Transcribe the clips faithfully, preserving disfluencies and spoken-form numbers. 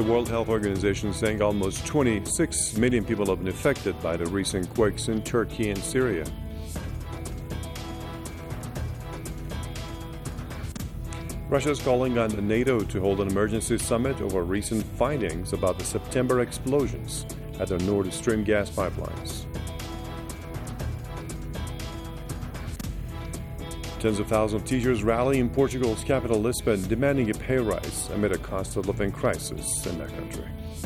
The World Health Organization is saying almost twenty-six million people have been affected by the recent quakes in Turkey and Syria. Russia is calling on NATO to hold an emergency summit over recent findings about the September explosions at the Nord Stream gas pipelines. Tens of thousands of teachers rally in Portugal's capital, Lisbon, demanding a pay rise amid a cost of living crisis in that country.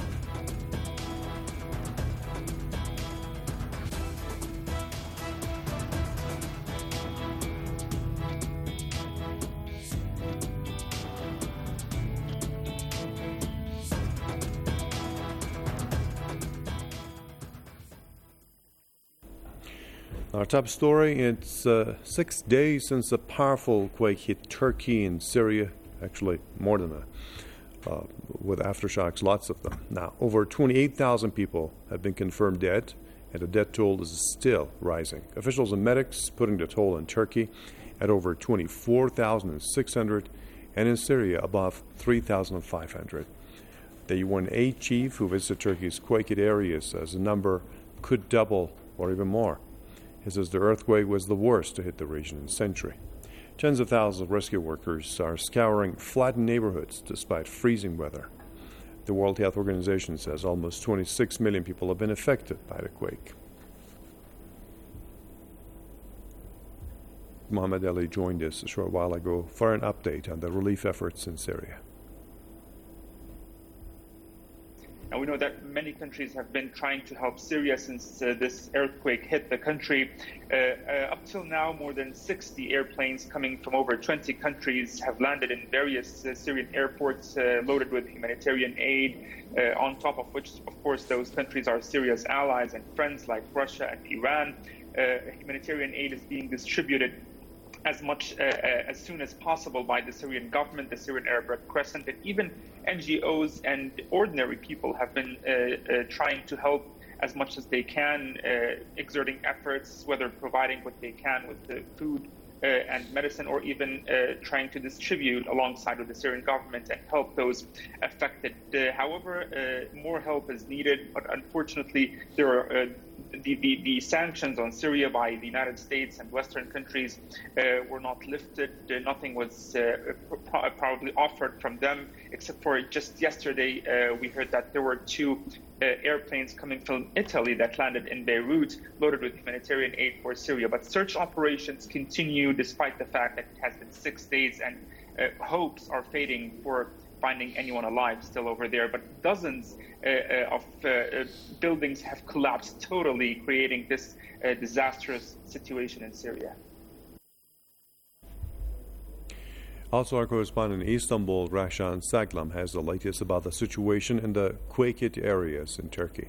Our top story, it's uh, six days since a powerful quake hit Turkey and Syria, actually more than that, uh, with aftershocks, lots of them. Now, over twenty-eight thousand people have been confirmed dead, and the death toll is still rising. Officials and medics putting the toll in Turkey at over twenty-four thousand six hundred, and in Syria above three thousand five hundred. The U N aid chief who visited Turkey's quake-hit areas says the number could double or even more. He says the earthquake was the worst to hit the region in a century. Tens of thousands of rescue workers are scouring flattened neighborhoods despite freezing weather. The World Health Organization says almost twenty-six million people have been affected by the quake. Mohammed Ali joined us a short while ago for an update on the relief efforts in Syria. And we know that many countries have been trying to help Syria since uh, this earthquake hit the country. Uh, uh, up till now, more than sixty airplanes coming from over twenty countries have landed in various uh, Syrian airports uh, loaded with humanitarian aid, uh, on top of which, of course, those countries are Syria's allies and friends like Russia and Iran. Uh, humanitarian aid is being distributed as much uh, uh, as soon as possible by the Syrian government, the Syrian Arab Red Crescent, and even N G Os and ordinary people have been uh, uh, trying to help as much as they can, uh, exerting efforts, whether providing what they can with the food uh, and medicine, or even uh, trying to distribute alongside with the Syrian government and help those affected. Uh, however, uh, more help is needed, but unfortunately, there are uh, The, the, the sanctions on Syria by the United States and Western countries uh, were not lifted. Uh, nothing was uh, pro- probably offered from them, except for just yesterday uh, we heard that there were two uh, airplanes coming from Italy that landed in Beirut loaded with humanitarian aid for Syria. But search operations continue despite the fact that it has been six days and uh, hopes are fading for finding anyone alive still over there. But dozens uh, uh, of uh, uh, buildings have collapsed totally, creating this uh, disastrous situation in Syria. Also, our correspondent in Istanbul, Rashan Saglam, has the latest about the situation in the quake-hit areas in Turkey.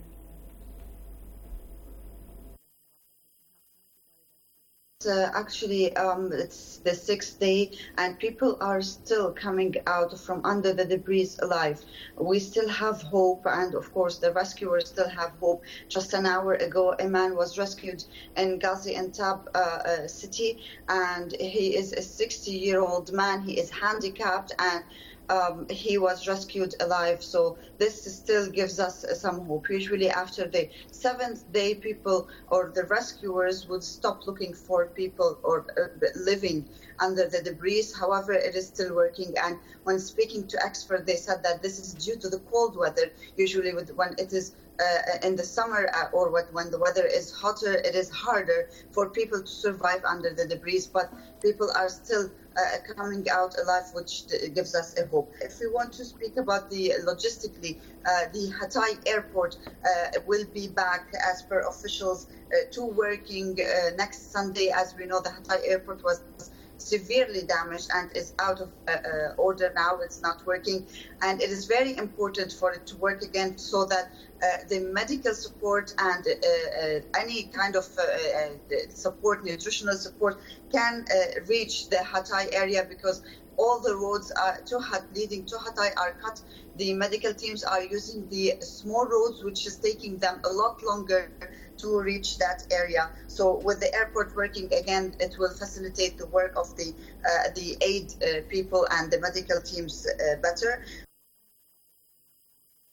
Uh, actually, um, it's the sixth day, and people are still coming out from under the debris alive. We still have hope, and of course, the rescuers still have hope. Just an hour ago, a man was rescued in Gaziantep uh, uh, city, and he is a sixty-year-old man. He is handicapped, and Um, he was rescued alive. So this still gives us uh, some hope. Usually after the seventh day, people or the rescuers would stop looking for people or uh, living under the debris. However, it is still working. And when speaking to experts, they said that this is due to the cold weather. Usually with, when it is uh, in the summer uh, or what, when the weather is hotter, it is harder for people to survive under the debris. But people are still Uh, coming out alive, which gives us a hope. If we want to speak about the logistically, uh, the Hatay airport uh, will be back, as per officials, uh, to working uh, next Sunday. As we know, the Hatay airport was severely damaged and is out of uh, uh, order now. It's not working, and it is very important for it to work again, so that uh, the medical support and uh, uh, any kind of uh, uh, support, nutritional support, can uh, reach the Hatay area, because all the roads are to Hat- leading to Hatay are cut. The medical teams are using the small roads, which is taking them a lot longer to reach that area. So with the airport working again, it will facilitate the work of the uh, the aid uh, people and the medical teams uh, better.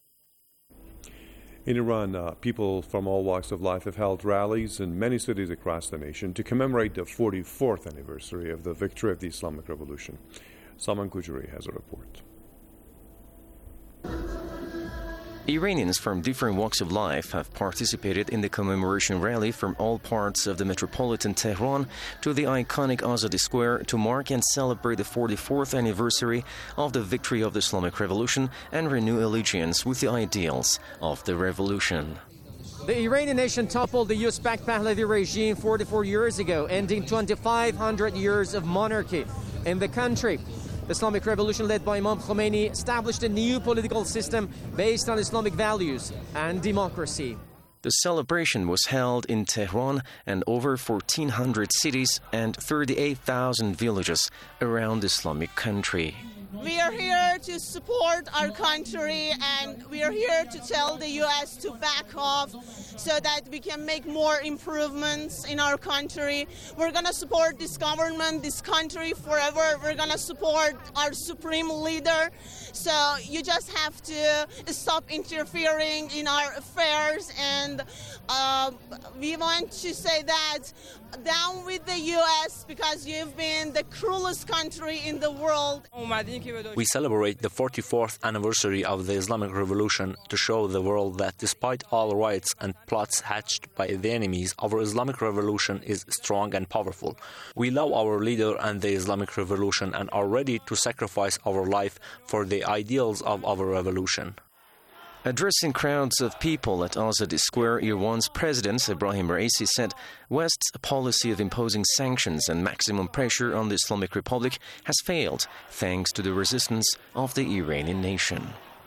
In Iran, uh, people from all walks of life have held rallies in many cities across the nation to commemorate the forty-fourth anniversary of the victory of the Islamic Revolution. Salman Kujuri has a report. Iranians from different walks of life have participated in the commemoration rally from all parts of the metropolitan Tehran to the iconic Azadi Square to mark and celebrate the forty-fourth anniversary of the victory of the Islamic Revolution and renew allegiance with the ideals of the revolution. The Iranian nation toppled the Uzbek Pahlavi regime forty-four years ago, ending twenty-five hundred years of monarchy in the country. The Islamic Revolution led by Imam Khomeini established a new political system based on Islamic values and democracy. The celebration was held in Tehran and over fourteen hundred cities and thirty-eight thousand villages around the Islamic country. We are here to support our country, and we are here to tell the U S to back off so that we can make more improvements in our country. We're going to support this government, this country forever. We're going to support our supreme leader. So you just have to stop interfering in our affairs, and uh, we want to say that down with the U S because you've been the cruelest country in the world. We celebrate the forty-fourth anniversary of the Islamic Revolution to show the world that despite all riots and plots hatched by the enemies, our Islamic Revolution is strong and powerful. We love our leader and the Islamic Revolution and are ready to sacrifice our life for the ideals of our revolution. Addressing crowds of people at Azadi Square, Iran's President Ebrahim Raisi said West's policy of imposing sanctions and maximum pressure on the Islamic Republic has failed thanks to the resistance of the Iranian nation.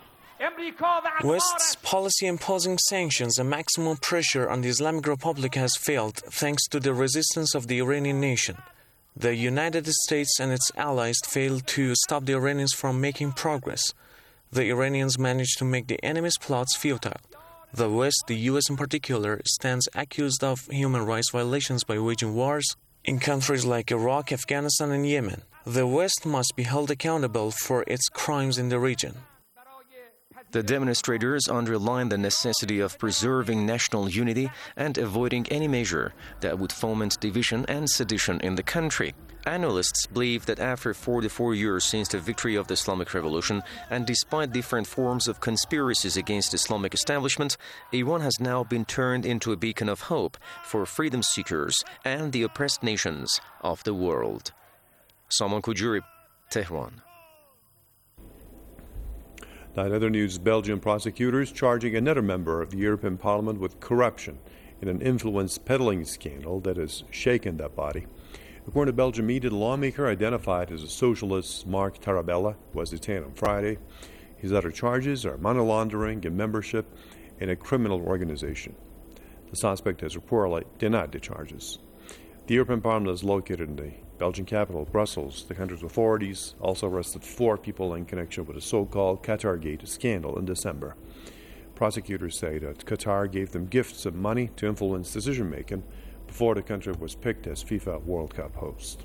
West's policy imposing sanctions and maximum pressure on the Islamic Republic has failed thanks to the resistance of the Iranian nation. The United States and its allies failed to stop the Iranians from making progress. The Iranians managed to make the enemy's plots futile. The West, the U S in particular, stands accused of human rights violations by waging wars in countries like Iraq, Afghanistan, and Yemen. The West must be held accountable for its crimes in the region. The demonstrators underlined the necessity of preserving national unity and avoiding any measure that would foment division and sedition in the country. Analysts believe that after forty-four years since the victory of the Islamic Revolution, and despite different forms of conspiracies against the Islamic establishment, Iran has now been turned into a beacon of hope for freedom seekers and the oppressed nations of the world. Salman Kujuri, Tehran. Now, in other news, Belgian prosecutors charging another member of the European Parliament with corruption in an influence peddling scandal that has shaken that body. According to Belgian media, the lawmaker identified as a socialist, Mark Tarabella, was detained on Friday. His other charges are money laundering and membership in a criminal organization. The suspect has reportedly denied the charges. The European Parliament is located in the Belgian capital, Brussels. The country's authorities also arrested four people in connection with the so-called Qatargate scandal in December. Prosecutors say that Qatar gave them gifts of money to influence decision-making before the country was picked as FIFA World Cup host.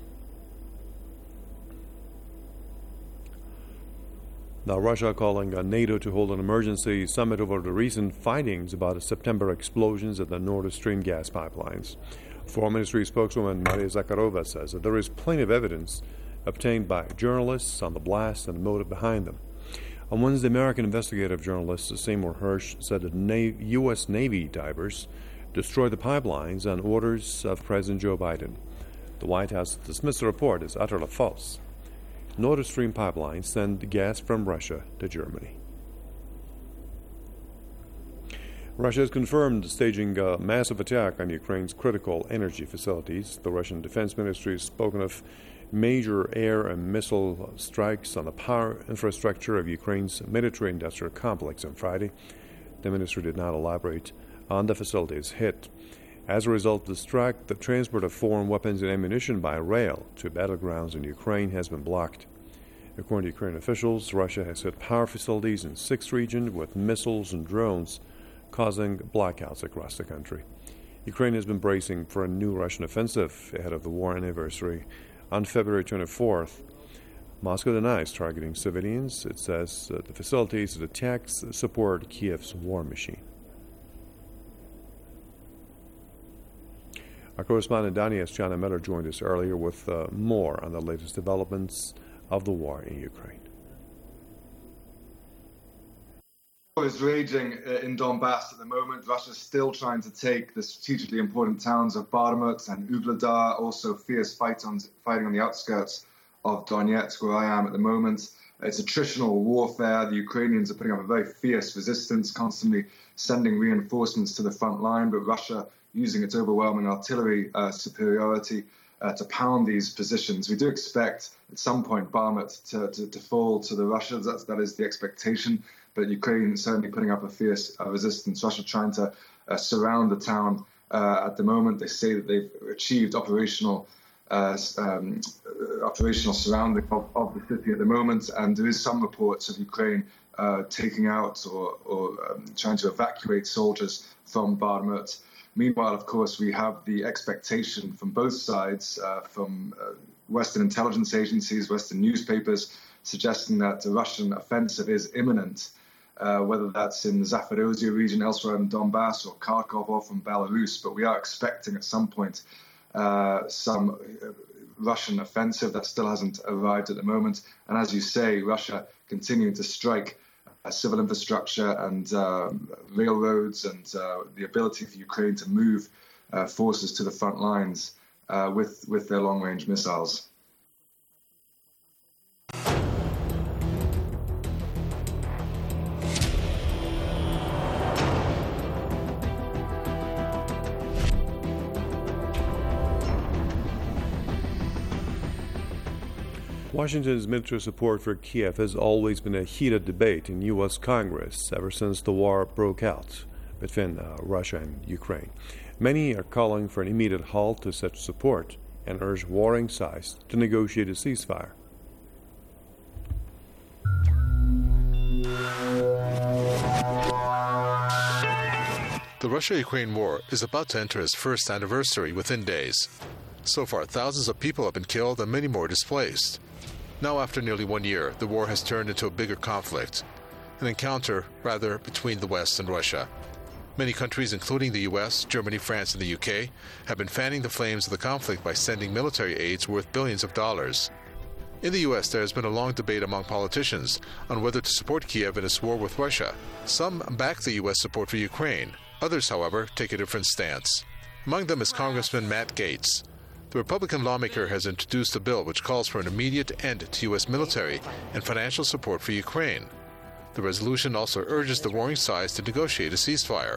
Now, Russia calling on NATO to hold an emergency summit over the recent findings about the September explosions at the Nord Stream gas pipelines. Foreign Ministry spokeswoman Maria Zakharova says that there is plenty of evidence obtained by journalists on the blast and the motive behind them. On Wednesday, American investigative journalist Seymour Hersh said that Na- U S Navy divers destroyed the pipelines on orders of President Joe Biden. The White House dismissed the report as utterly false. Nord Stream pipelines send gas from Russia to Germany. Russia has confirmed staging a massive attack on Ukraine's critical energy facilities. The Russian Defense Ministry has spoken of major air and missile strikes on the power infrastructure of Ukraine's military-industrial complex on Friday. The ministry did not elaborate on the facilities hit. As a result of the strike, the transport of foreign weapons and ammunition by rail to battlegrounds in Ukraine has been blocked. According to Ukrainian officials, Russia has hit power facilities in six regions with missiles and drones, causing blackouts across the country. Ukraine has been bracing for a new Russian offensive ahead of the war anniversary on February twenty-fourth. Moscow denies targeting civilians. It says uh, the facilities it attacks support Kiev's war machine. Our correspondent Donetsk, Jana Miller, joined us earlier with uh, more on the latest developments of the war in Ukraine. War is raging in Donbass at the moment. Russia's still trying to take the strategically important towns of Bakhmut and Ugledar, also fierce fight on, fighting on the outskirts of Donetsk, where I am at the moment. It's attritional warfare. The Ukrainians are putting up a very fierce resistance, constantly sending reinforcements to the front line, but Russia using its overwhelming artillery uh, superiority uh, to pound these positions. We do expect at some point Bakhmut to, to, to fall to the Russians. That's, that is the expectation. But Ukraine is certainly putting up a fierce uh, resistance. Russia trying to uh, surround the town uh, at the moment. They say that they've achieved operational uh, um, operational surrounding of, of the city at the moment. And there is some reports of Ukraine uh, taking out or, or um, trying to evacuate soldiers from Bakhmut. Meanwhile, of course, we have the expectation from both sides, uh, from uh, Western intelligence agencies, Western newspapers, suggesting that the Russian offensive is imminent, uh, whether that's in the Zaporozhye region, elsewhere in Donbass, or Kharkov, or from Belarus. But we are expecting at some point uh, some Russian offensive that still hasn't arrived at the moment. And as you say, Russia continuing to strike Uh, civil infrastructure and uh, railroads and uh, the ability for Ukraine to move uh, forces to the front lines uh, with, with their long-range missiles. Washington's military support for Kiev has always been a heated debate in U S Congress ever since the war broke out between uh, Russia and Ukraine. Many are calling for an immediate halt to such support and urge warring sides to negotiate a ceasefire. The Russia-Ukraine war is about to enter its first anniversary within days. So far, thousands of people have been killed and many more displaced. Now, after nearly one year, the war has turned into a bigger conflict, an encounter, rather, between the West and Russia. Many countries, including the U S, Germany, France, and the U K, have been fanning the flames of the conflict by sending military aids worth billions of dollars. In the U S, there has been a long debate among politicians on whether to support Kiev in its war with Russia. Some back the U S support for Ukraine. Others, however, take a different stance. Among them is Congressman Matt Gaetz. The Republican lawmaker has introduced a bill which calls for an immediate end to U S military and financial support for Ukraine. The resolution also urges the warring sides to negotiate a ceasefire.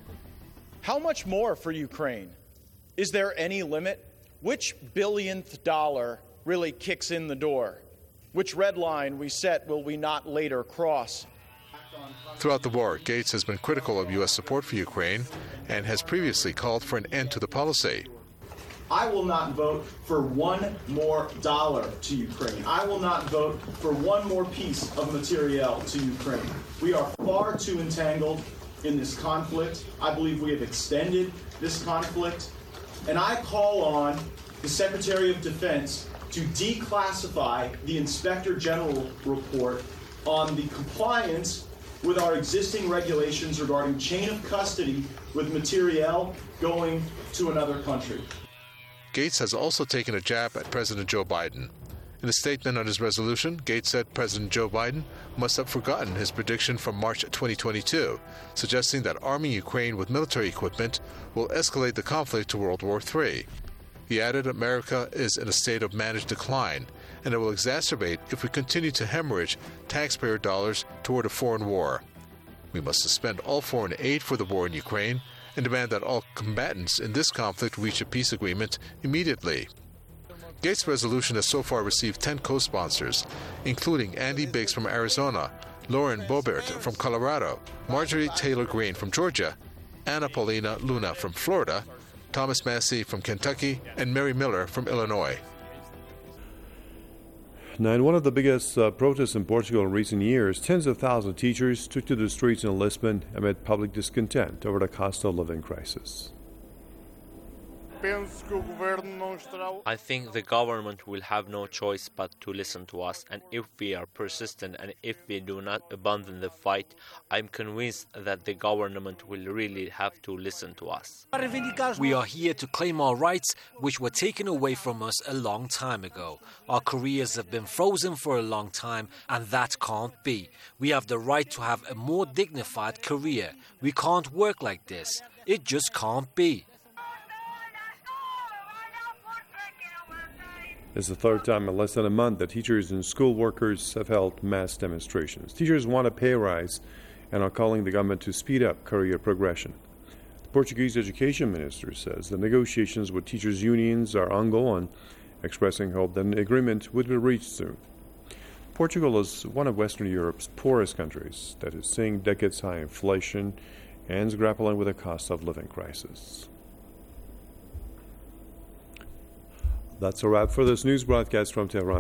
How much more for Ukraine? Is there any limit? Which billionth dollar really kicks in the door? Which red line we set will we not later cross? Throughout the war, Gaetz has been critical of U S support for Ukraine and has previously called for an end to the policy. I will not vote for one more dollar to Ukraine. I will not vote for one more piece of materiel to Ukraine. We are far too entangled in this conflict. I believe we have extended this conflict. And I call on the Secretary of Defense to declassify the Inspector General report on the compliance with our existing regulations regarding chain of custody with materiel going to another country. Gaetz has also taken a jab at President Joe Biden. In a statement on his resolution, Gaetz said President Joe Biden must have forgotten his prediction from March twenty twenty-two, suggesting that arming Ukraine with military equipment will escalate the conflict to World War Three. He added America is in a state of managed decline, and it will exacerbate if we continue to hemorrhage taxpayer dollars toward a foreign war. We must suspend all foreign aid for the war in Ukraine and demand that all combatants in this conflict reach a peace agreement immediately. Gaetz' resolution has so far received ten co-sponsors, including Andy Biggs from Arizona, Lauren Boebert from Colorado, Marjorie Taylor Greene from Georgia, Anna Paulina Luna from Florida, Thomas Massie from Kentucky, and Mary Miller from Illinois. Now, in one of the biggest uh, protests in Portugal in recent years, tens of thousands of teachers took to the streets in Lisbon amid public discontent over the cost of living crisis. I think the government will have no choice but to listen to us, and if we are persistent and if we do not abandon the fight, I'm convinced that the government will really have to listen to us. We are here to claim our rights, which were taken away from us a long time ago. Our careers have been frozen for a long time, and that can't be. We have the right to have a more dignified career. We can't work like this. It just can't be. It's the third time in less than a month that teachers and school workers have held mass demonstrations. Teachers want a pay rise and are calling the government to speed up career progression. The Portuguese education minister says the negotiations with teachers' unions are ongoing, expressing hope that an agreement would be reached soon. Portugal is one of Western Europe's poorest countries that is seeing decades-high inflation and is grappling with a cost of living crisis. That's a wrap for this news broadcast from Tehran.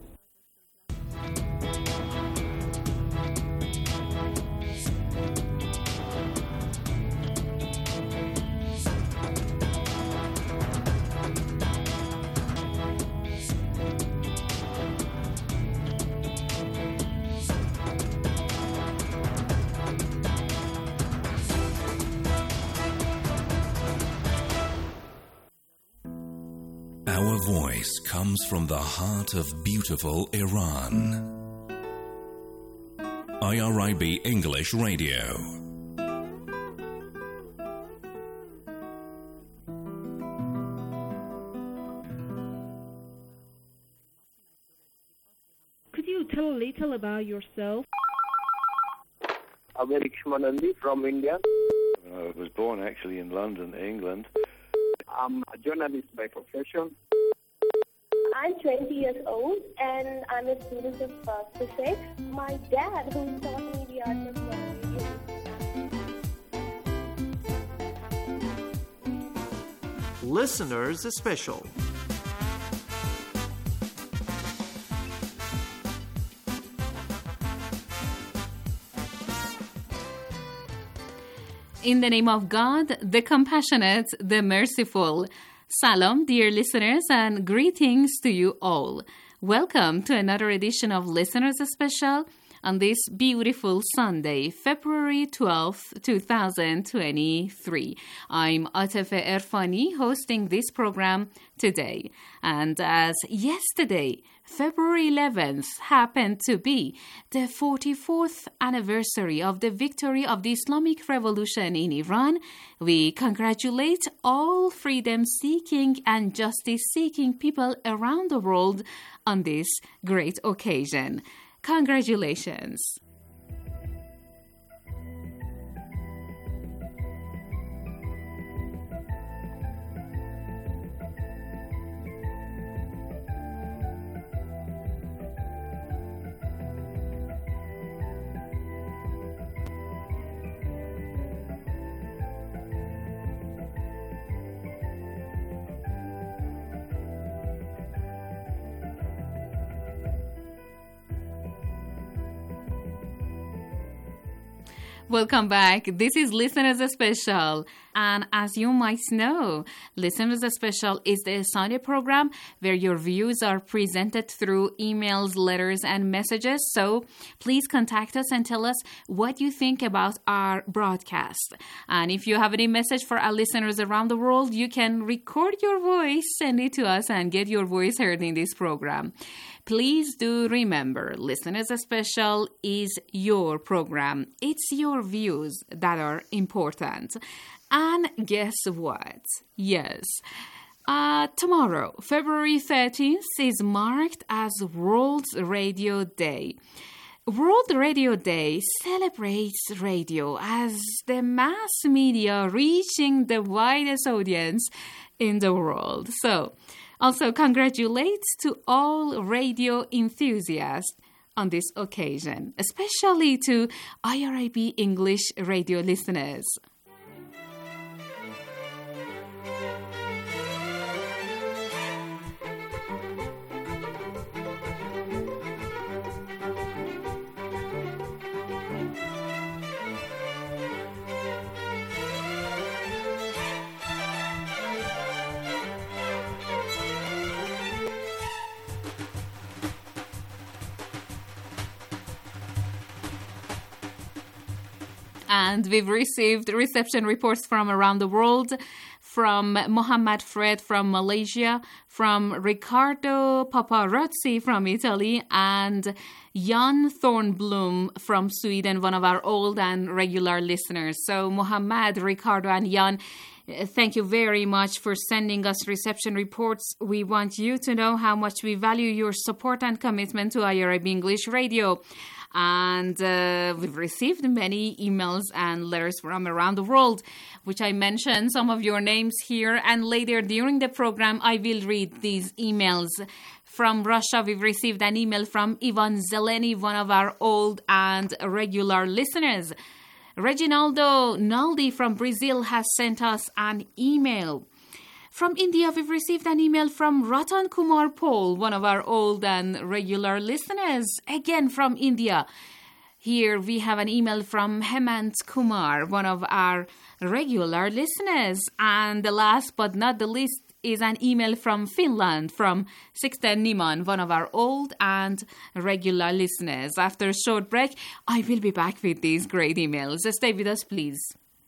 Our voice comes from the heart of beautiful Iran. I R I B English Radio. Could you tell a little about yourself? Amerik Shmanandi from India. I was born actually in London, England. I'm a journalist by profession. I'm twenty years old and I'm a student of uh, physics. My dad, who taught me the art of radio. Listeners Special. In the name of God, the compassionate, the merciful. Salam, dear listeners, and greetings to you all. Welcome to another edition of Listeners Special on this beautiful Sunday, February twelfth, twenty twenty-three. I'm Atefe Erfani, hosting this program today. And as yesterday, February eleventh, happened to be the forty-fourth anniversary of the victory of the Islamic Revolution in Iran, we congratulate all freedom-seeking and justice-seeking people around the world on this great occasion. Congratulations. Welcome back. This is Listeners Special. And as you might know, Listeners Special is the Sunday program where your views are presented through emails, letters, and messages. So please contact us and tell us what you think about our broadcast. And if you have any message for our listeners around the world, you can record your voice, send it to us, and get your voice heard in this program. Please do remember, Listeners Special is your program. It's your views that are important. And guess what? Yes. Uh, tomorrow, February thirteenth, is marked as World Radio Day. World Radio Day celebrates radio as the mass media reaching the widest audience in the world. So, also congratulates to all radio enthusiasts on this occasion, especially to I R I B English radio listeners. And we've received reception reports from around the world, from Mohammad Fred from Malaysia, from Riccardo Paparazzi from Italy, and Jan Thornblom from Sweden, one of our old and regular listeners. So Mohammad, Riccardo, and Jan, thank you very much for sending us reception reports. We want you to know how much we value your support and commitment to I R I B English Radio. And uh, we've received many emails and letters from around the world, which I mentioned some of your names here. And later during the program, I will read these emails. From Russia, we've received an email from Ivan Zeleny, one of our old and regular listeners. Reginaldo Naldi from Brazil has sent us an email. From India, we've received an email from Ratan Kumar Paul, one of our old and regular listeners, again from India. Here we have an email from Hemant Kumar, one of our regular listeners. And the last but not the least is an email from Finland, from Sixten Niman, one of our old and regular listeners. After a short break, I will be back with these great emails. Stay with us, please.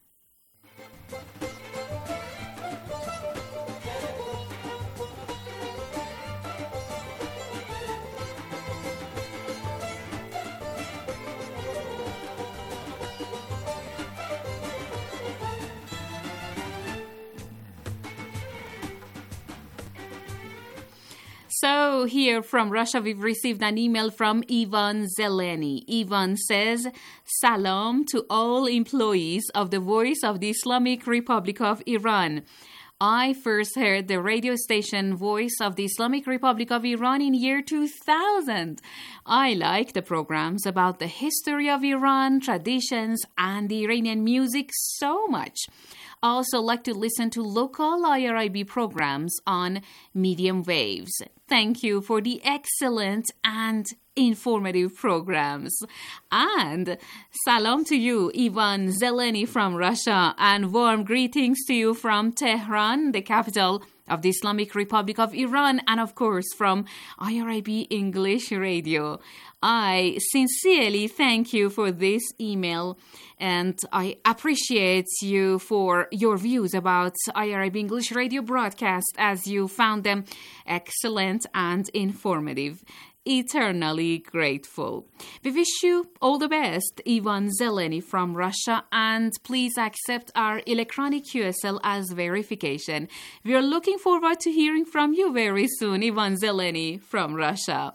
So here from Russia, we've received an email from Ivan Zeleny. Ivan says, Salam to all employees of the Voice of the Islamic Republic of Iran. I first heard the radio station Voice of the Islamic Republic of Iran in year two thousand. I like the programs about the history of Iran, traditions, and the Iranian music so much. I also like to listen to local I R I B programs on medium waves. Thank you for the excellent and informative programs. And salam to you, Ivan Zeleny from Russia, and warm greetings to you from Tehran, the capital of the Islamic Republic of Iran, and of course from I R I B English Radio. I sincerely thank you for this email, and I appreciate you for your views about I R I B English Radio broadcast, as you found them excellent and informative. Eternally grateful. We wish you all the best, Ivan Zeleny from Russia, and please accept our electronic Q S L as verification. We are looking forward to hearing from you very soon, Ivan Zeleny from Russia.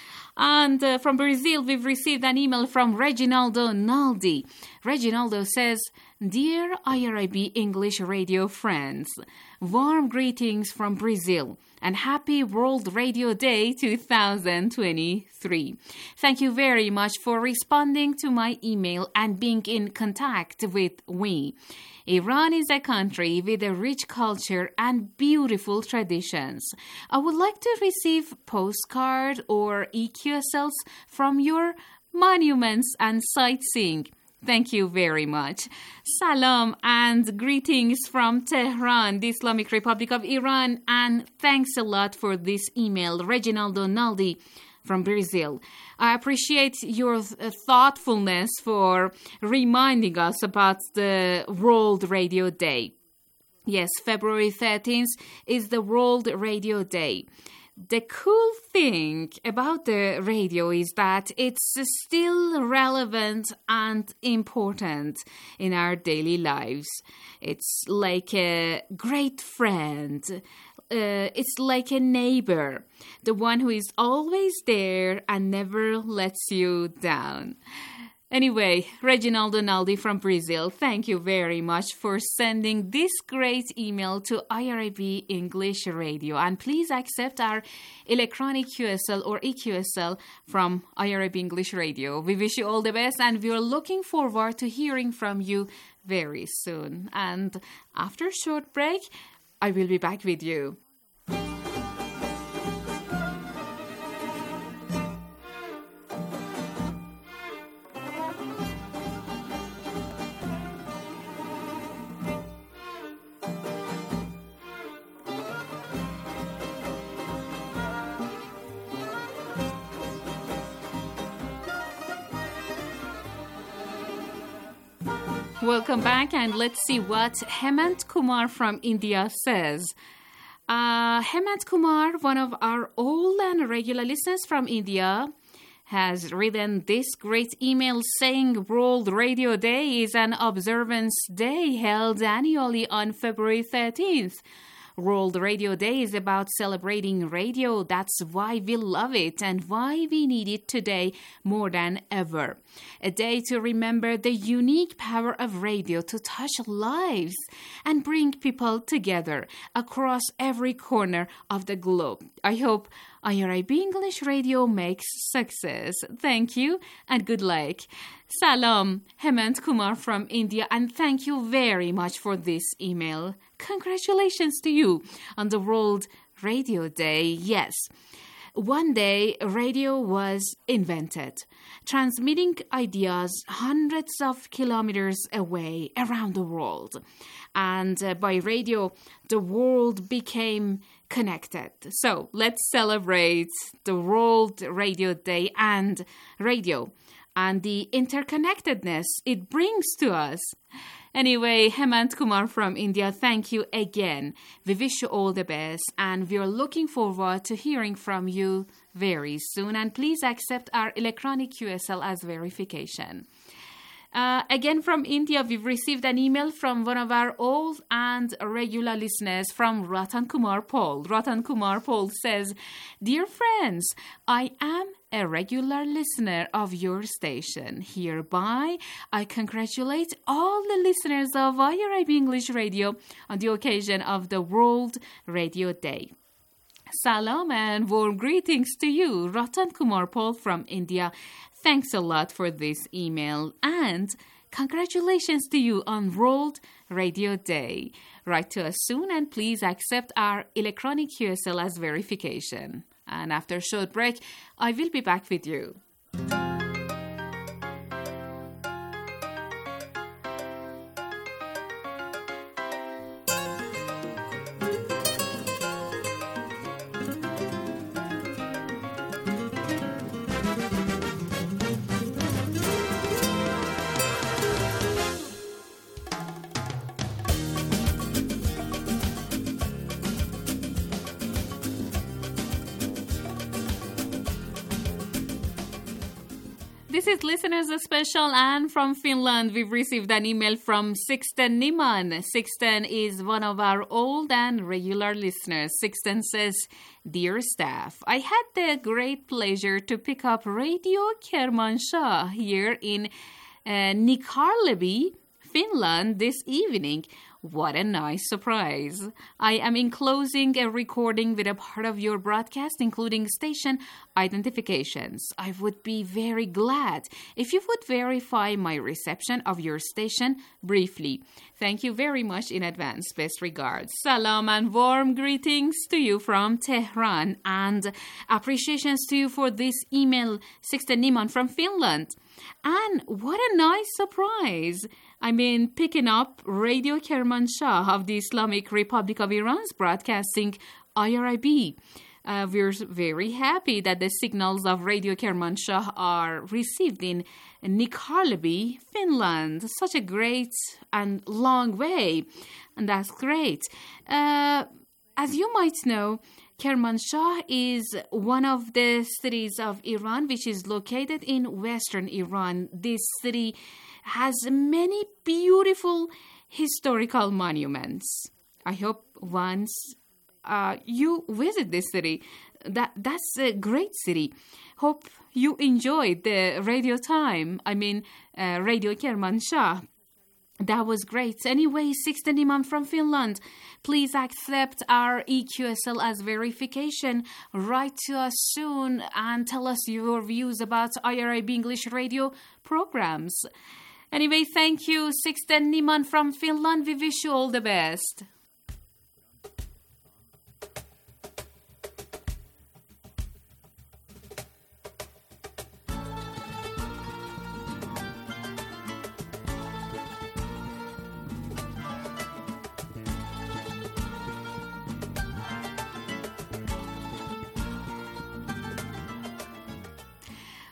And uh, from Brazil, we've received an email from Reginaldo Naldi. Reginaldo says, Dear I R I B English Radio friends, warm greetings from Brazil and happy World Radio Day two thousand twenty-three. Thank you very much for responding to my email and being in contact with me. Iran is a country with a rich culture and beautiful traditions. I would like to receive postcard or E Q S Ls from your monuments and sightseeing. Thank you very much. Salam and greetings from Tehran, the Islamic Republic of Iran, and thanks a lot for this email, Reginaldo Naldi from Brazil. I appreciate your th- thoughtfulness for reminding us about the World Radio Day. Yes, February thirteenth is the World Radio Day. The cool thing about the radio is that it's still relevant and important in our daily lives. It's like a great friend. Uh, it's like a neighbor, the one who is always there and never lets you down. Anyway, Reginaldo Naldi from Brazil, thank you very much for sending this great email to I R I B English Radio. And please accept our electronic Q S L or E Q S L from I R I B English Radio. We wish you all the best, and we are looking forward to hearing from you very soon. And after a short break, I will be back with you. Welcome back, and let's see what Hemant Kumar from India says. Uh, Hemant Kumar, one of our old and regular listeners from India, has written this great email saying World Radio Day is an observance day held annually on February thirteenth. World Radio Day is about celebrating radio. That's why we love it and why we need it today more than ever. A day to remember the unique power of radio to touch lives and bring people together across every corner of the globe. I hope I R I B English Radio makes success. Thank you and good luck. Salam, Hemant Kumar from India, and thank you very much for this email. Congratulations to you on the World Radio Day. Yes, one day radio was invented, transmitting ideas hundreds of kilometers away around the world. And uh, by radio, the world became connected. So let's celebrate the World Radio Day and radio and the interconnectedness it brings to us. Anyway, Hemant Kumar from India, thank you again. We wish you all the best, and we are looking forward to hearing from you very soon. And please accept our electronic Q S L as verification. Uh, again, from India, we've received an email from one of our old and regular listeners from Ratan Kumar Paul. Ratan Kumar Paul says, "Dear friends, I am a regular listener of your station. Hereby, I congratulate all the listeners of I R I B English Radio on the occasion of the World Radio Day. Salam and warm greetings to you, Ratan Kumar Paul from India. Thanks a lot for this email and congratulations to you on World Radio Day. Write to us soon and please accept our electronic Q S L as verification. And after a short break, I will be back with you." This is Listeners Special, and from Finland, we've received an email from Sixten Niman. Sixten is one of our old and regular listeners. Sixten says, "Dear staff, I had the great pleasure to pick up Radio Kermanshah here in uh, Nykarleby, Finland this evening. What a nice surprise. I am enclosing a recording with a part of your broadcast, including station identifications. I would be very glad if you would verify my reception of your station briefly. Thank you very much in advance. Best regards." Salam and warm greetings to you from Tehran, and appreciations to you for this email, Sixten Niman from Finland. And what a nice surprise. I mean, picking up Radio Kermanshah of the Islamic Republic of Iran's broadcasting I R I B. Uh, we're very happy that the signals of Radio Kermanshah are received in Nykarleby, Finland. Such a great and long way, and that's great. Uh, as you might know, Kermanshah is one of the cities of Iran which is located in western Iran. This city has many beautiful historical monuments. I hope once uh, you visit this city. That that's a great city. Hope you enjoyed the radio time. I mean, uh, Radio Kermanshah. That was great. Anyway, Sixten Niman from Finland, please accept our E Q S L as verification. Write to us soon and tell us your views about I R I B English radio programs. Anyway, thank you, Sixten Niman from Finland. We wish you all the best.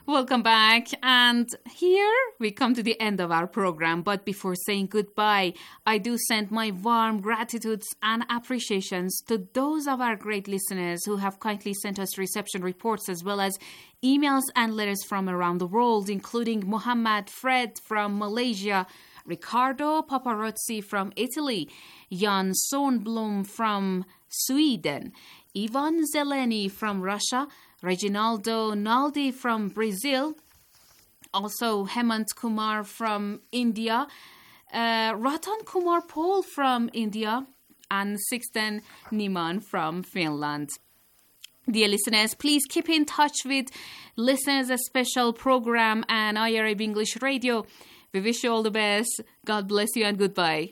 Welcome back. And here we come to the end of our program. But before saying goodbye, I do send my warm gratitudes and appreciations to those of our great listeners who have kindly sent us reception reports as well as emails and letters from around the world, including Muhammad Fred from Malaysia, Riccardo Paparazzi from Italy, Jan Sonblom from Sweden, Ivan Zeleny from Russia, Reginaldo Naldi from Brazil, also Hemant Kumar from India, uh, Ratan Kumar Paul from India, and Sixten Niman from Finland. Dear listeners, please keep in touch with Listeners a Special program and I R I B English Radio. We wish you all the best. God bless you and goodbye.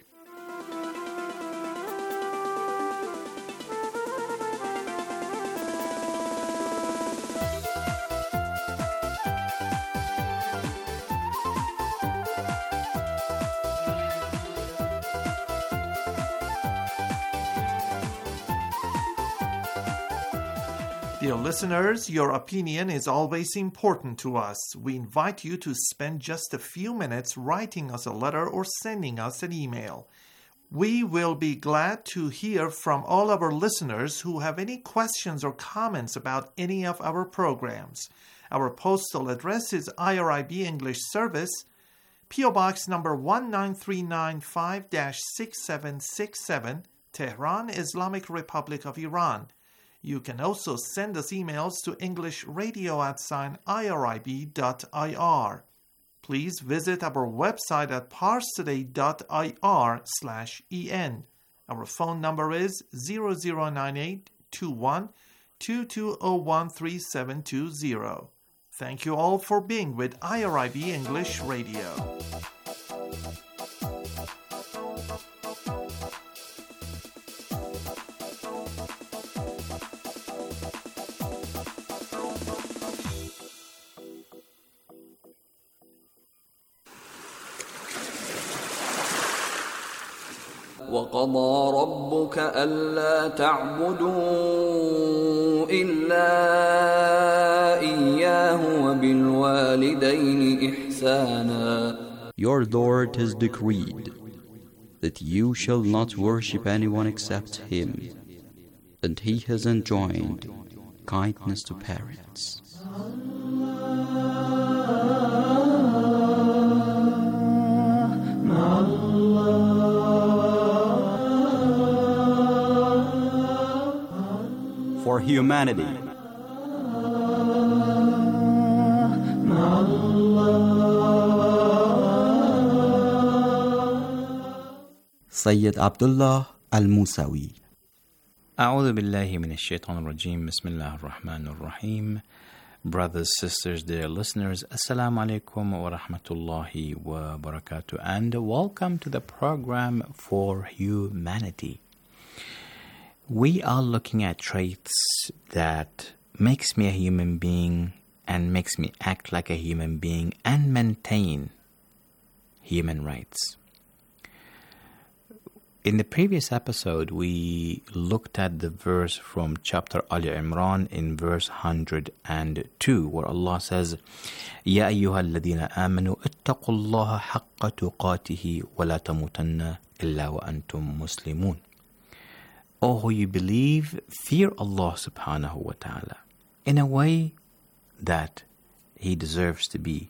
Dear listeners, your opinion is always important to us. We invite you to spend just a few minutes writing us a letter or sending us an email. We will be glad to hear from all of our listeners who have any questions or comments about any of our programs. Our postal address is I R I B English Service, P O Box number one nine three nine five dash six seven six seven, Tehran, Islamic Republic of Iran. You can also send us emails to englishradio at sign irib dot I R. Please visit our website at parstoday dot I R slash en. Our phone number is zero zero nine eight two one two two zero one three seven two zero. Thank you all for being with I R I B English Radio. وَقَضَى رَبُّكَ أَلَّا تَعْبُدُوا إِلَّا إِيَّاهُ وَبِالْوَالِدَيْنِ إِحْسَانًا. Your Lord has decreed that you shall not worship anyone except Him, and He has enjoined kindness to parents. For humanity. Sayyid Abdullah Al-Musawi. أعوذ بالله من الشيطان الرجيم بسم الله الرحمن الرحيم. Brothers, sisters, dear listeners, Assalamu alaikum wa rahmatullahi wa barakatuh, and welcome to the program For Humanity. We are looking at traits that makes me a human being and makes me act like a human being and maintain human rights. In the previous episode, we looked at the verse from chapter Ali Imran in verse one hundred two, where Allah says, يَا أَيُّهَا الَّذِينَ آمَنُوا اتَّقُوا اللَّهَ حَقَّ تُقَاتِهِ وَلَا تَمُوتَنَّ إِلَّا وَأَنْتُمْ مُسْلِمُونَ. O who you believe, fear Allah subhanahu wa ta'ala in a way that He deserves to be.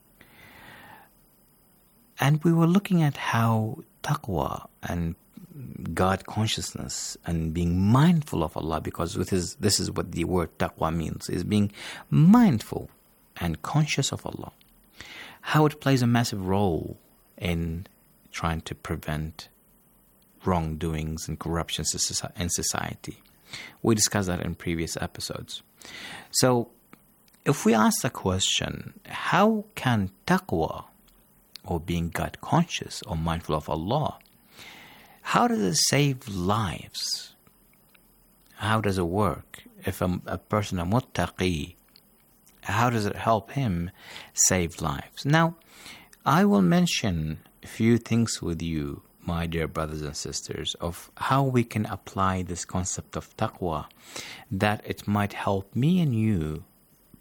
And we were looking at how taqwa and God consciousness and being mindful of Allah, because with his, this is what the word taqwa means, is being mindful and conscious of Allah. How it plays a massive role in trying to prevent wrongdoings and corruptions in society. We discussed that in previous episodes. So, if we ask the question, how can taqwa, or being God conscious or mindful of Allah, how does it save lives? How does it work? If a, a person, a muttaqi, how does it help him save lives? Now, I will mention a few things with you, my dear brothers and sisters, of how we can apply this concept of taqwa, that it might help me and you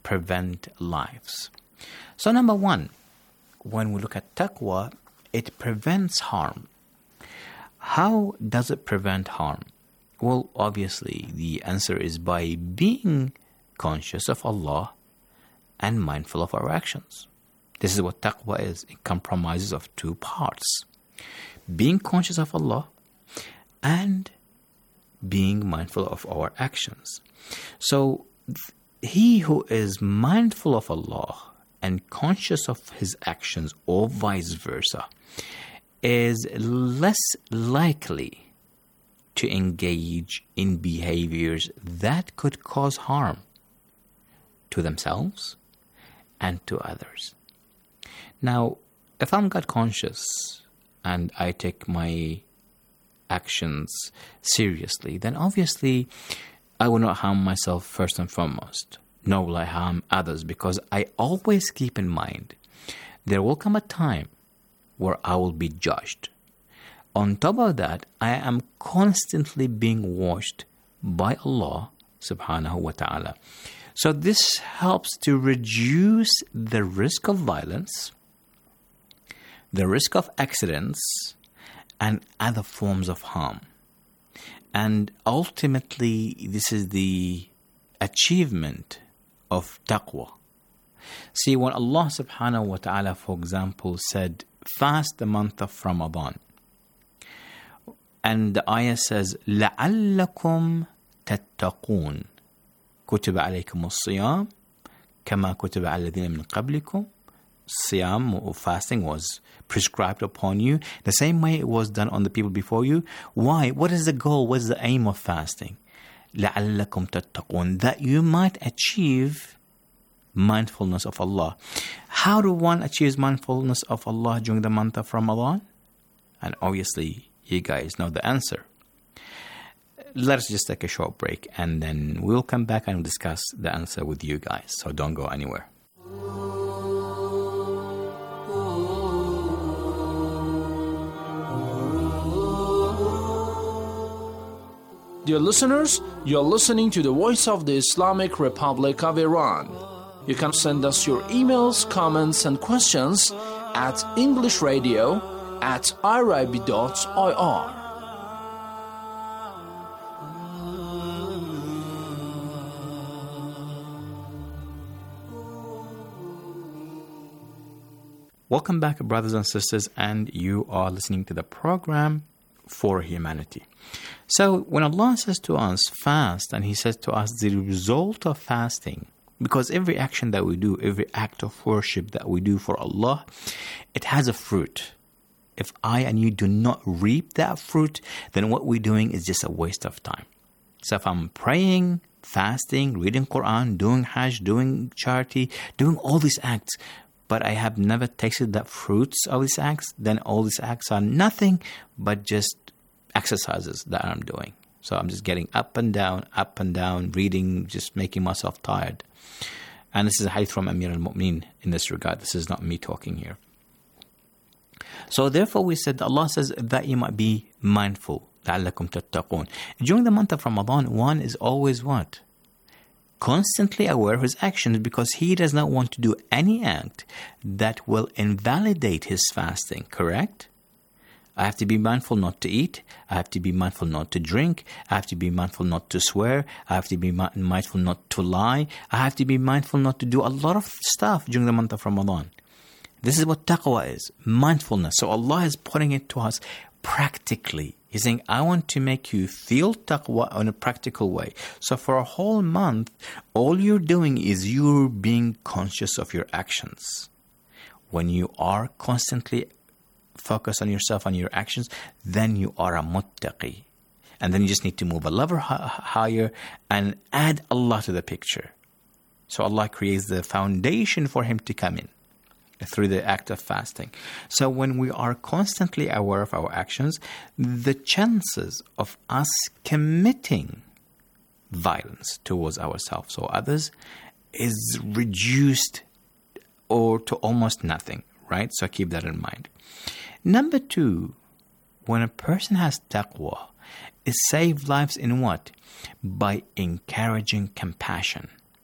prevent lives. So number one, when we look at taqwa, it prevents harm. How does it prevent harm? Well, obviously, the answer is by being conscious of Allah and mindful of our actions. This is what taqwa is. It comprises of two parts. Being conscious of Allah and being mindful of our actions. So, he who is mindful of Allah and conscious of his actions, or vice versa, is less likely to engage in behaviors that could cause harm to themselves and to others. Now, if I'm God conscious and I take my actions seriously, then obviously I will not harm myself first and foremost, nor will I harm others, because I always keep in mind there will come a time where I will be judged. On top of that, I am constantly being watched by Allah subhanahu wa ta'ala. So this helps to reduce the risk of violence, the risk of accidents, and other forms of harm. And ultimately, this is the achievement of taqwa. See, when Allah subhanahu wa ta'ala, for example, said, fast the month of Ramadan, and the ayah says, لَعَلَّكُمْ تَتَّقُونَ كُتِبَ عَلَيْكُمُ الصِّيَامُ كَمَا كُتِبَ عَلَى الَّذِينَ مِنْ قَبْلِكُمْ. Siyam or fasting was prescribed upon you the same way it was done on the people before you. Why? What is the goal? What is the aim of fasting? لَعَلَّكُمْ تَتَّقُونَ, that you might achieve mindfulness of Allah. How do one achieve mindfulness of Allah during the month of Ramadan? And obviously, you guys know the answer. Let us just take a short break and then we'll come back and discuss the answer with you guys. So don't go anywhere. Dear listeners, you're listening to the Voice of the Islamic Republic of Iran. You can send us your emails, comments, and questions at englishradio at irib dot I R. Welcome back, brothers and sisters, and you are listening to the program For Humanity. So when Allah says to us, fast, and He says to us the result of fasting, because every action that we do, every act of worship that we do for Allah, it has a fruit. If I and you do not reap that fruit, then what we're doing is just a waste of time. So if I'm praying, fasting, reading Quran, doing Hajj, doing charity, doing all these acts, but I have never tasted the fruits of these acts, then all these acts are nothing but just exercises that I'm doing. So I'm just getting up and down, up and down, reading, just making myself tired. And this is a hadith from Amir al-Mu'mineen in this regard. This is not me talking here. So therefore we said, Allah says that you might be mindful. لَعَلَّكُمْ تَتَّقُونَ. During the month of Ramadan, one is always what? Constantly aware of his actions, because he does not want to do any act that will invalidate his fasting, correct? I have to be mindful not to eat. I have to be mindful not to drink. I have to be mindful not to swear. I have to be mi- mindful not to lie. I have to be mindful not to do a lot of stuff during the month of Ramadan. This is what taqwa is, mindfulness. So Allah is putting it to us practically. He's saying, I want to make you feel taqwa in a practical way. So for a whole month, all you're doing is you're being conscious of your actions. When you are constantly focused on yourself and your actions, then you are a muttaqi. And then you just need to move a level higher and add Allah to the picture. So Allah creates the foundation for Him to come in through the act of fasting. So when we are constantly aware of our actions, the chances of us committing violence towards ourselves or others is reduced or to almost nothing, right? So keep that in mind. Number two, when a person has taqwa, it saves lives in what? By encouraging compassion.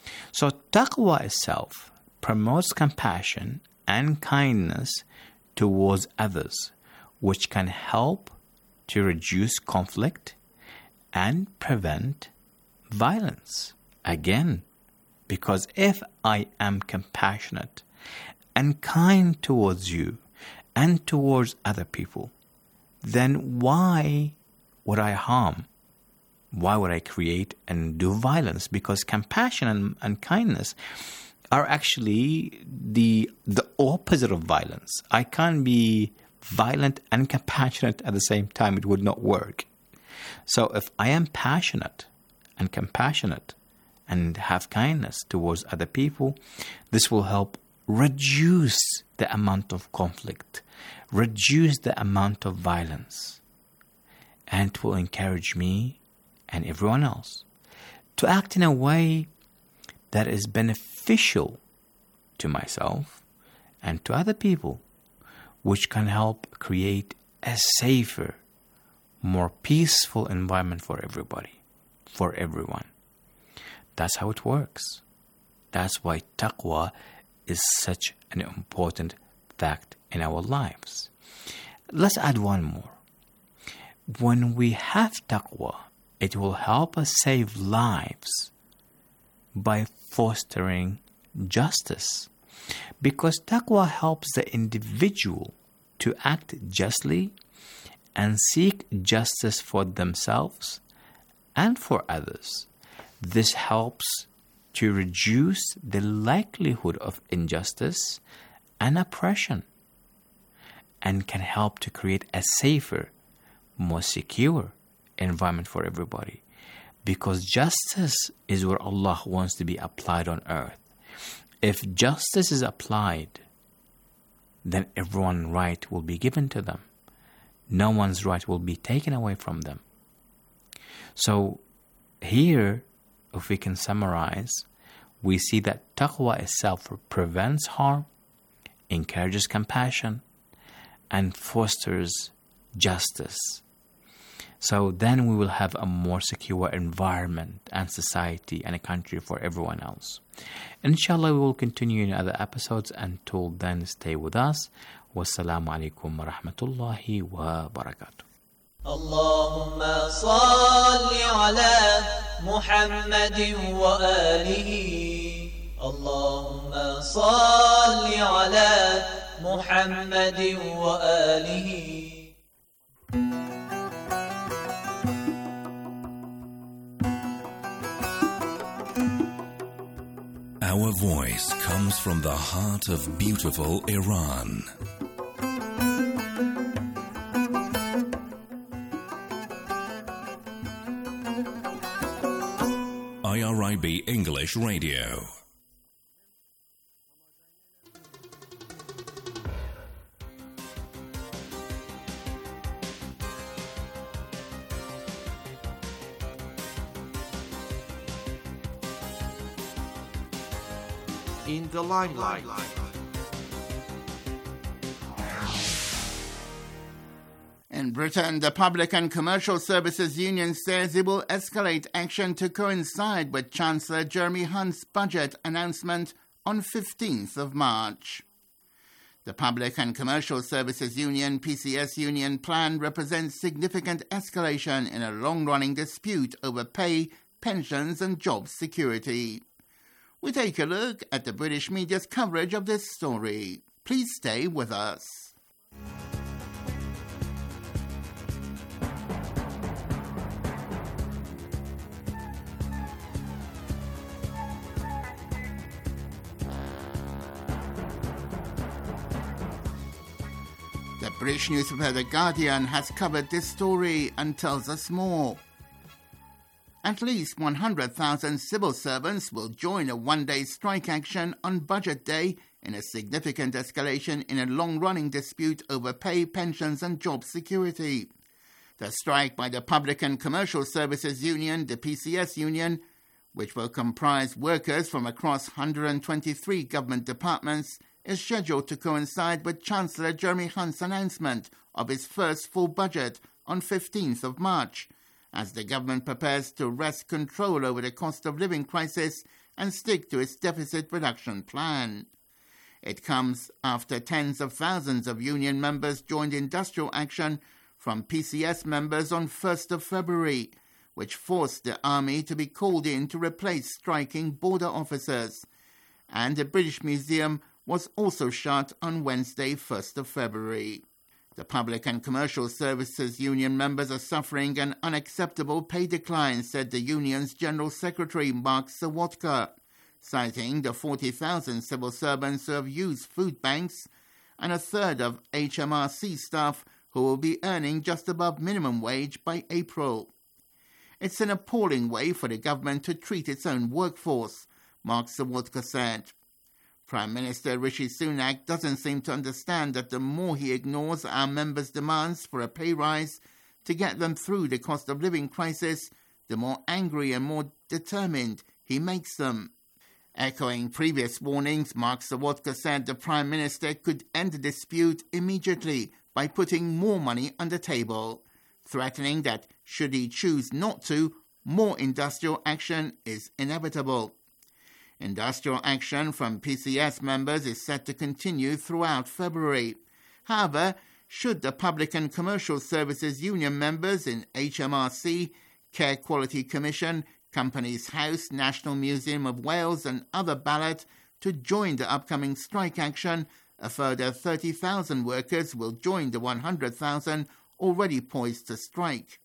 So taqwa itself promotes compassion and kindness towards others, which can help to reduce conflict and prevent violence. Again, because if I am compassionate and kind towards you and towards other people, then why would I harm? Why would I create and do violence? Because compassion and, and kindness are actually the the opposite of violence. I can't be violent and compassionate at the same time. It would not work. So if I am passionate and compassionate and have kindness towards other people, this will help reduce the amount of conflict, reduce the amount of violence, and it will encourage me and everyone else to act in a way that is beneficial to myself and to other people, which can help create a safer, more peaceful environment for everybody, for everyone. That's how it works. That's why taqwa is such an important fact in our lives. Let's add one more. When we have taqwa, it will help us save lives by fostering justice. Because taqwa helps the individual to act justly and seek justice for themselves and for others. This helps to reduce the likelihood of injustice and oppression, and can help to create a safer, more secure environment for everybody. Because justice is where Allah wants to be applied on earth. If justice is applied, then everyone's right will be given to them. No one's right will be taken away from them. So here, if we can summarize, we see that taqwa itself prevents harm, encourages compassion, and fosters justice. So then we will have a more secure environment and society and a country for everyone else. Inshallah, we will continue in other episodes. Until then, stay with us. Wassalamu alaikum wa rahmatullahi wa barakatuh. اللهم صل على محمد وآله اللهم صل على محمد وآله. Our voice comes from the heart of beautiful Iran. I R I B English Radio. In the limelight. In Britain, the Public and Commercial Services Union says it will escalate action to coincide with Chancellor Jeremy Hunt's budget announcement on fifteenth of March. The Public and Commercial Services Union, P C S Union plan represents significant escalation in a long-running dispute over pay, pensions and job security. We take a look at the British media's coverage of this story. Please stay with us. The British newspaper The Guardian has covered this story and tells us more. At least one hundred thousand civil servants will join a one-day strike action on Budget Day in a significant escalation in a long-running dispute over pay, pensions and job security. The strike by the Public and Commercial Services Union, the P C S Union, which will comprise workers from across one hundred twenty-three government departments, is scheduled to coincide with Chancellor Jeremy Hunt's announcement of his first full budget on fifteenth of March, as the government prepares to wrest control over the cost of living crisis and stick to its deficit reduction plan. It comes after tens of thousands of union members joined industrial action from P C S members on first of February, which forced the army to be called in to replace striking border officers. And the British Museum was also shut on Wednesday, first of February. The Public and Commercial Services Union members are suffering an unacceptable pay decline, said the union's General Secretary Mark Sawotka, citing the forty thousand civil servants who have used food banks and a third of H M R C staff who will be earning just above minimum wage by April. It's an appalling way for the government to treat its own workforce, Mark Sawotka said. Prime Minister Rishi Sunak doesn't seem to understand that the more he ignores our members' demands for a pay rise to get them through the cost of living crisis, the more angry and more determined he makes them. Echoing previous warnings, Mark Sawotka said the Prime Minister could end the dispute immediately by putting more money on the table, threatening that should he choose not to, more industrial action is inevitable. Industrial action from P C S members is set to continue throughout February. However, should the Public and Commercial Services Union members in H M R C, Care Quality Commission, Companies House, National Museum of Wales and other ballot to join the upcoming strike action, a further thirty thousand workers will join the one hundred thousand already poised to strike.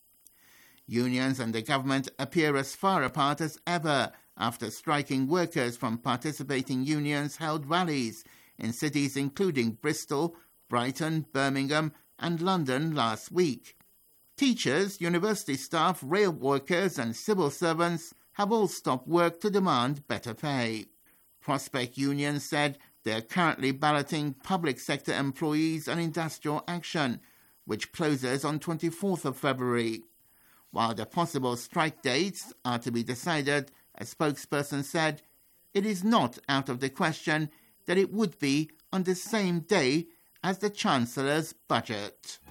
Unions and the government appear as far apart as ever after striking workers from participating unions held rallies in cities including Bristol, Brighton, Birmingham and London last week. Teachers, university staff, rail workers and civil servants have all stopped work to demand better pay. Prospect Union said they are currently balloting public sector employees on industrial action, which closes on twenty-fourth of February. While the possible strike dates are to be decided, a spokesperson said, it is not out of the question that it would be on the same day as the Chancellor's budget.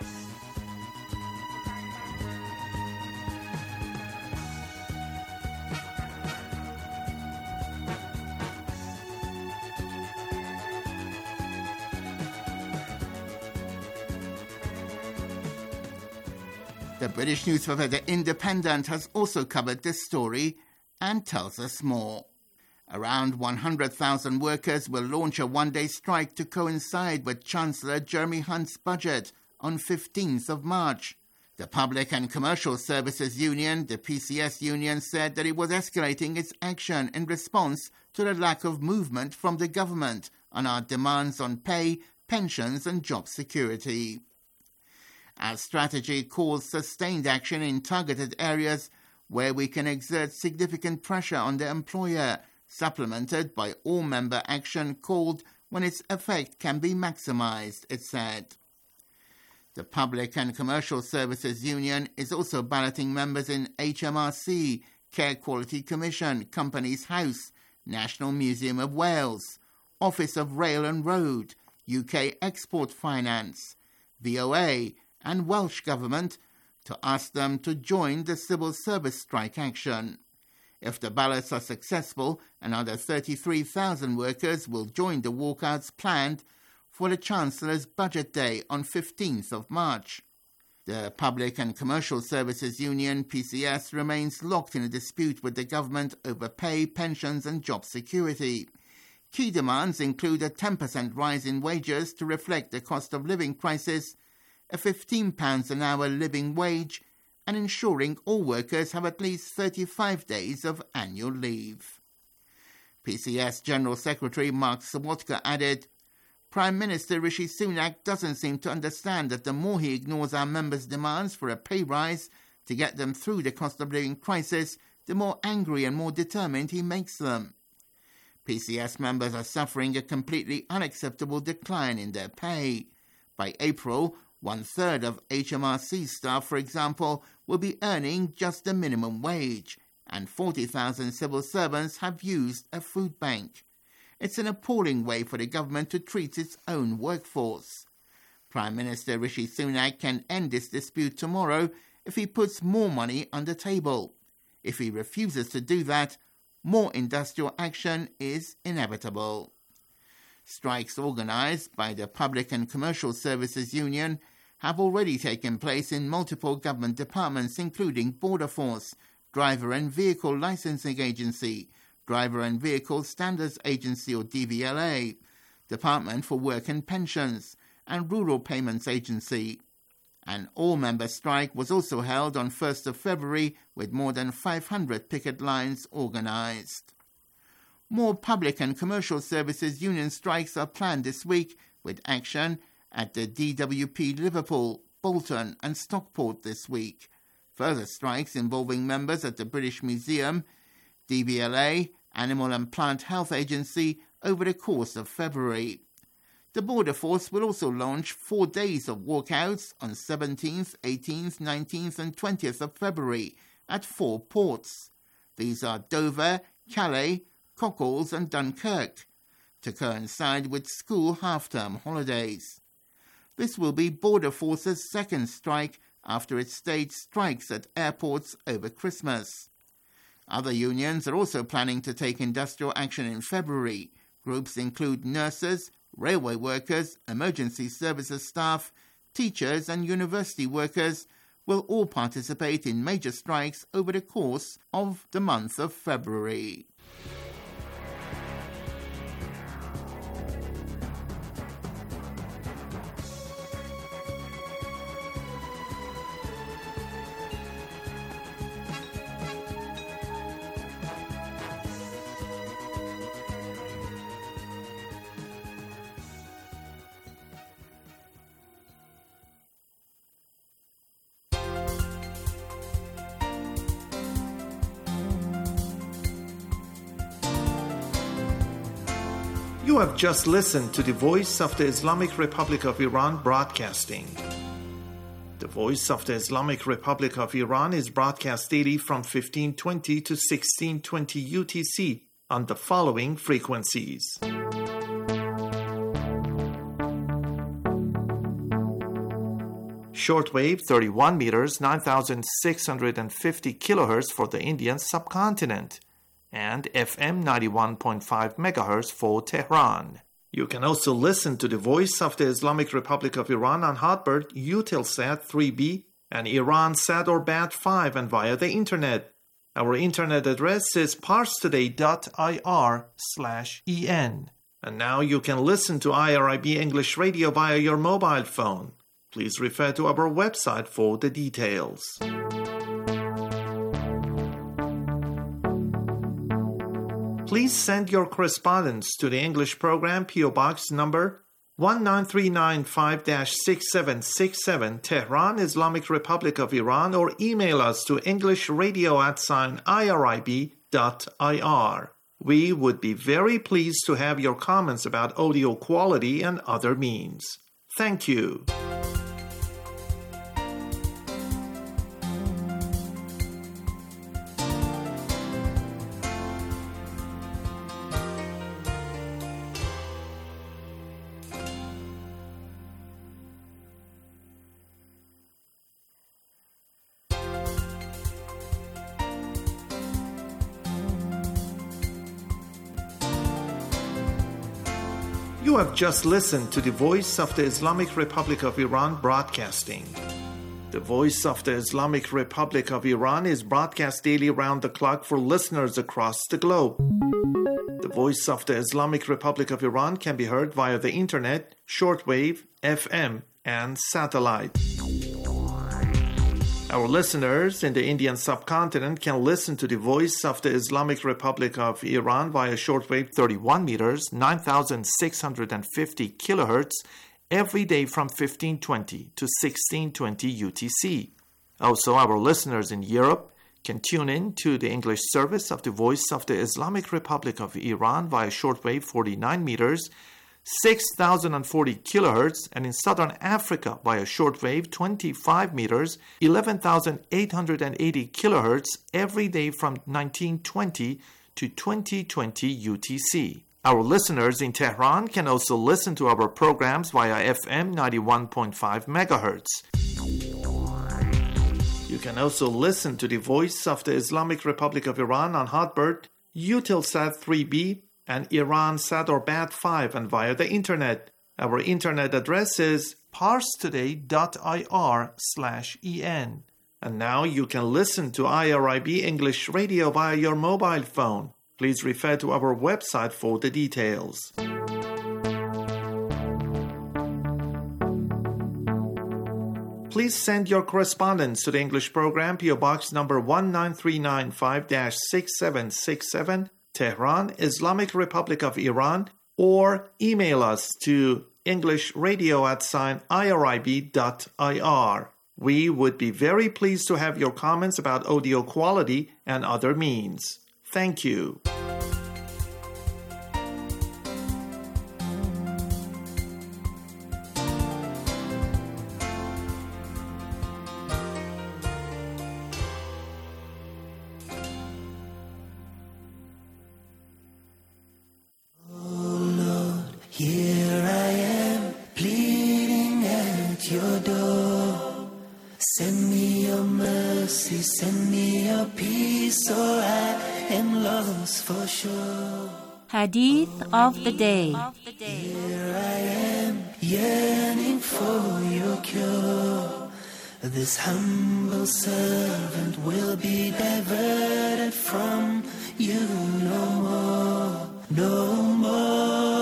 The British newspaper The Independent has also covered this story and tells us more. Around one hundred thousand workers will launch a one-day strike to coincide with Chancellor Jeremy Hunt's budget on fifteenth of March. The Public and Commercial Services Union, the P C S union, said that it was escalating its action in response to the lack of movement from the government on our demands on pay, pensions and job security. Our strategy calls sustained action in targeted areas where we can exert significant pressure on the employer, supplemented by all-member action called when its effect can be maximized, it said. The Public and Commercial Services Union is also balloting members in H M R C, Care Quality Commission, Companies House, National Museum of Wales, Office of Rail and Road, U K Export Finance, V O A, and Welsh Government to ask them to join the civil service strike action. If the ballots are successful, another thirty-three thousand workers will join the walkouts planned for the Chancellor's Budget Day on fifteenth of March. The Public and Commercial Services Union, P C S, remains locked in a dispute with the government over pay, pensions and job security. Key demands include a ten percent rise in wages to reflect the cost of living crisis, a fifteen pounds an hour living wage, and ensuring all workers have at least thirty-five days of annual leave. P C S General Secretary Mark Sawotka added, Prime Minister Rishi Sunak doesn't seem to understand that the more he ignores our members' demands for a pay rise to get them through the cost of living crisis, the more angry and more determined he makes them. P C S members are suffering a completely unacceptable decline in their pay. By April, one-third of H M R C staff, for example, will be earning just the minimum wage, and forty thousand civil servants have used a food bank. It's an appalling way for the government to treat its own workforce. Prime Minister Rishi Sunak can end this dispute tomorrow if he puts more money on the table. If he refuses to do that, more industrial action is inevitable. Strikes organized by the Public and Commercial Services Union have already taken place in multiple government departments, including Border Force, Driver and Vehicle Licensing Agency, Driver and Vehicle Standards Agency or D V L A, Department for Work and Pensions, and Rural Payments Agency. An all-member strike was also held on first of February with more than five hundred picket lines organized. More public and commercial services union strikes are planned this week, with action at the D W P Liverpool, Bolton and Stockport this week. Further strikes involving members at the British Museum, D V L A, Animal and Plant Health Agency over the course of February. The Border Force will also launch four days of walkouts on seventeenth, eighteenth, nineteenth and twentieth of February at four ports. These are Dover, Calais, Cockles and Dunkirk, to coincide with school half-term holidays. This will be Border Force's second strike after it staged strikes at airports over Christmas. Other unions are also planning to take industrial action in February. Groups include nurses, railway workers, emergency services staff, teachers and university workers will all participate in major strikes over the course of the month of February. You have just listened to the Voice of the Islamic Republic of Iran broadcasting. The Voice of the Islamic Republic of Iran is broadcast daily from fifteen twenty to sixteen twenty U T C on the following frequencies. Shortwave thirty-one meters, nine thousand six hundred fifty kilohertz for the Indian subcontinent, and F M ninety-one point five megahertz for Tehran. You can also listen to the Voice of the Islamic Republic of Iran on Hotbird, Eutelsat three B, and Iransat or Bat five, and via the Internet. Our Internet address is parstoday.ir slash en. And now you can listen to I R I B English Radio via your mobile phone. Please refer to our website for the details. Please send your correspondence to the English program, P O Box number one nine three nine five dash six seven six seven, Tehran, Islamic Republic of Iran, or email us to englishradio at sign irib dot ir. We would be very pleased to have your comments about audio quality and other means. Thank you. You have just listened to the Voice of the Islamic Republic of Iran broadcasting. The Voice of the Islamic Republic of Iran is broadcast daily around the clock for listeners across the globe. The Voice of the Islamic Republic of Iran can be heard via the Internet, shortwave, F M, and satellite. Our listeners in the Indian subcontinent can listen to the Voice of the Islamic Republic of Iran via shortwave thirty-one meters, nine thousand six hundred fifty kilohertz, every day from fifteen twenty to sixteen twenty U T C. Also, our listeners in Europe can tune in to the English service of the Voice of the Islamic Republic of Iran via shortwave forty-nine meters, six thousand forty kilohertz, and in Southern Africa via shortwave twenty-five meters, eleven thousand eight hundred eighty kilohertz, every day from nineteen twenty to twenty twenty U T C. Our listeners in Tehran can also listen to our programs via F M ninety-one point five megahertz. You can also listen to the Voice of the Islamic Republic of Iran on Hotbird, Eutelsat three B, and Iransat or Bat five, and via the internet. Our internet address is parstoday.ir slash en. And now you can listen to I R I B English Radio via your mobile phone. Please refer to our website for the details. Please send your correspondence to the English program, P O Box number one nine three nine five dash six seven six seven, Tehran, Islamic Republic of Iran, or email us to englishradio at sign irib.ir. We would be very pleased to have your comments about audio quality and other means. Thank you. Here I am, pleading at your door. Send me your mercy, send me your peace, or I am lost for sure. Hadith of the day. Here I am, yearning for your cure. This humble servant will be diverted from you no more, no more.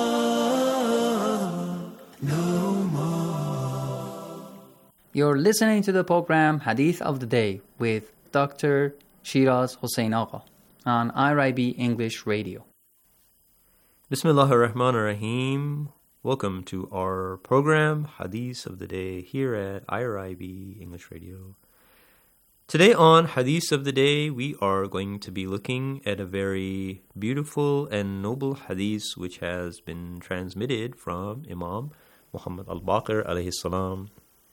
No more. You're listening to the program Hadith of the Day with Doctor Shiraz Hossein Agha on I R I B English Radio. Bismillah ar-Rahman ar-Rahim. Welcome to our program Hadith of the Day here at I R I B English Radio. Today on Hadith of the Day, we are going to be looking at a very beautiful and noble hadith which has been transmitted from Imam Muhammad al-Baqir alayhi salam.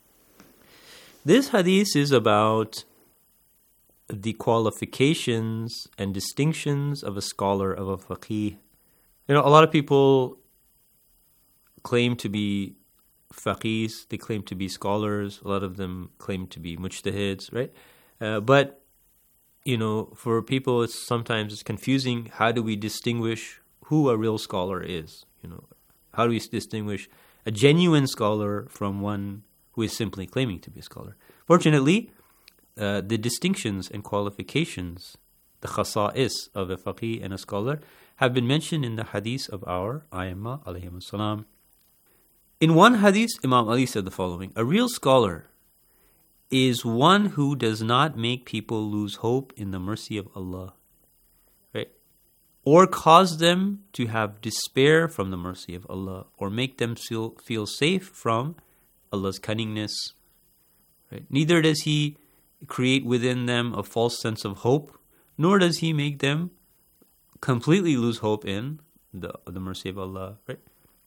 This hadith is about the qualifications and distinctions of a scholar, of a faqih. You know, a lot of people claim to be faqihs, they claim to be scholars, a lot of them claim to be mujtahids, right? Uh, but, you know, for people, it's sometimes it's confusing. How do we distinguish who a real scholar is? You know, how do we distinguish a genuine scholar from one who is simply claiming to be a scholar? Fortunately, uh, the distinctions and qualifications, the khasa'is of a faqih and a scholar, have been mentioned in the hadith of our A'immah alayhimus salam. In one hadith, Imam Ali said the following: a real scholar is one who does not make people lose hope in the mercy of Allah, right? Or cause them to have despair from the mercy of Allah, or make them feel, feel safe from Allah's cunningness, right? Neither does he create within them a false sense of hope, nor does he make them completely lose hope in the, the mercy of Allah, right?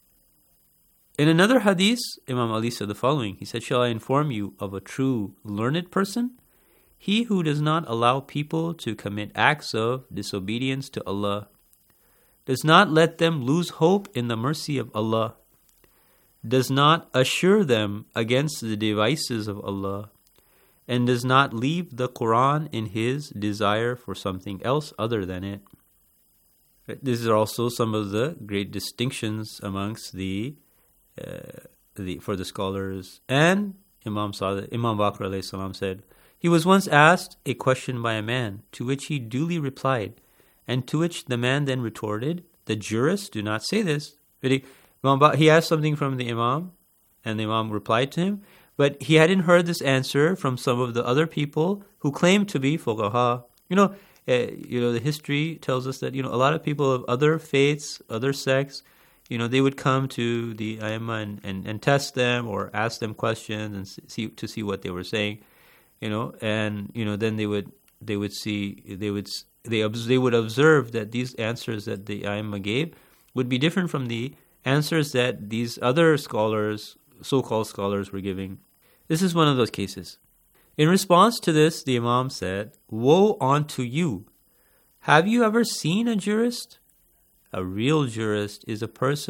In another hadith, Imam Ali said the following. He said, "Shall I inform you of a true learned person? He who does not allow people to commit acts of disobedience to Allah, does not let them lose hope in the mercy of Allah, does not assure them against the devices of Allah, and does not leave the Quran in his desire for something else other than it." These are also some of the great distinctions amongst the Uh, the, for the scholars. And Imam Sadiq, Imam Baqir alayhi salam said, he was once asked a question by a man, to which he duly replied, and to which the man then retorted, "The jurists do not say this." He, he asked something from the Imam, and the Imam replied to him, but he hadn't heard this answer from some of the other people who claimed to be fuqaha. You know, uh, you know, the history tells us that, you know, a lot of people of other faiths, other sects, you know, they would come to the A'immah and, and, and test them or ask them questions and see to see what they were saying, you know, and you know then they would they would see they would they they would observe that these answers that the A'immah gave would be different from the answers that these other scholars, so-called scholars, were giving. This is one of those cases. In response to this, the Imam said, "Woe unto you! Have you ever seen a jurist? A real jurist is a person